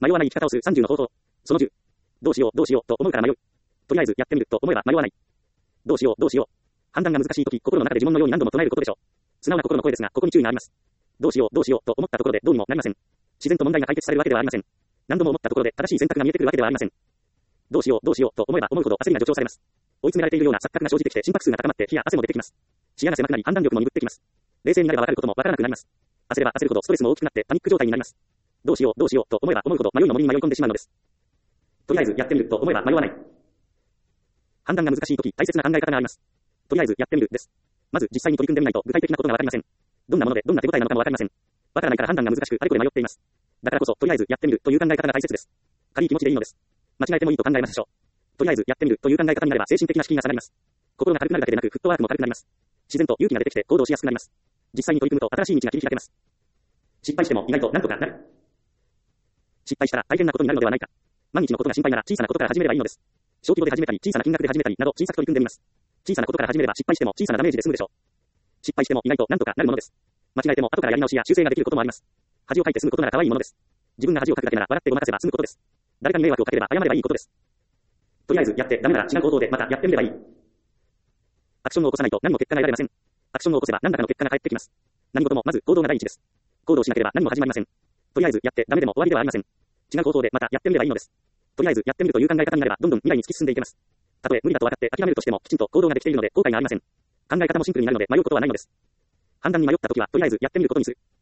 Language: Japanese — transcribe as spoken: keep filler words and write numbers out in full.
迷わない生き方をするさんじゅうの方法。そのじゅう。どうしよう、どうしようと思うから迷う。とりあえずやってみると思えば迷わない。どうしよう、どうしよう。判断が難しいとき、心の中で呪文のように何度も唱えることでしょう。素直な心の声ですが、ここに注意があります。どうしよう、どうしようと思ったところでどうにもなりません。自然と問題が解決されるわけではありません。何度も思ったところで正しい選択が見えてくるわけではありません。どうしよう、どうしようと思えば思うほど焦りが助長されます。追い詰められているような錯覚が生じてきて心拍数が高まって火や汗も出てきます。視野が狭くなり判断力も鈍ってきます。冷静になれば分かることも分からなくなります。焦れば焦るほどストレスも大きくなってパニック状態になります。どうしよう、どうしようと思えば思うほど迷いの森に迷い込んでしまうのです。とりあえずやってみると思えば迷わない。判断が難しいとき、大切な考え方があります。とりあえずやってみるです。まず実際に取り組んでみないと具体的なことがわかりません。どんなものでどんな手応えなのかもわかりません。わからないから判断が難しくあれこれ迷っています。だからこそとりあえずやってみるという考え方が大切です。軽い気持ちでいいのです。間違えてもいいと考えましょう。とりあえずやってみるという考え方になれば精神的な資金が下がります。心が軽くなるだけでなくフットワークも軽くなります。自然と勇気が出てきて行動しやすくなります。実際に取り組むと新しい道が切り開けます。失敗しても意外となんとかなる。失敗したら大変なことになるのではないか。毎日のことが心配なら小さなことから始めればいいのです。小規模で始めたり小さな金額で始めたりなど小さく取り組んでみます。小さなことから始めれば失敗しても小さなダメージで済むでしょう。失敗しても意外となんとかなるものです。間違えても後からやり直しや修正ができることもあります。恥をかいて済むことなら可愛いものです。自分が恥をかくだけなら笑ってごまかせば済むことです。誰かに迷惑をかければ謝ればいいことです。とりあえずやってダメなら違う行動でまたやってみればいい。アクションを起こさないと何も結果が得られません。アクションを起こせば何らかの結果が返ってきます。何事もまず行動が第一です。行動しなければ何も始まりません。とりあえずやってダメでも終わりではありません。違う方法でまたやってみればいいのです。とりあえずやってみるという考え方になればどんどん未来に突き進んでいけます。たとえ無理だと分かって諦めるとしてもきちんと行動ができているので後悔がありません。考え方もシンプルになるので迷うことはないのです。判断に迷ったときはとりあえずやってみることにする。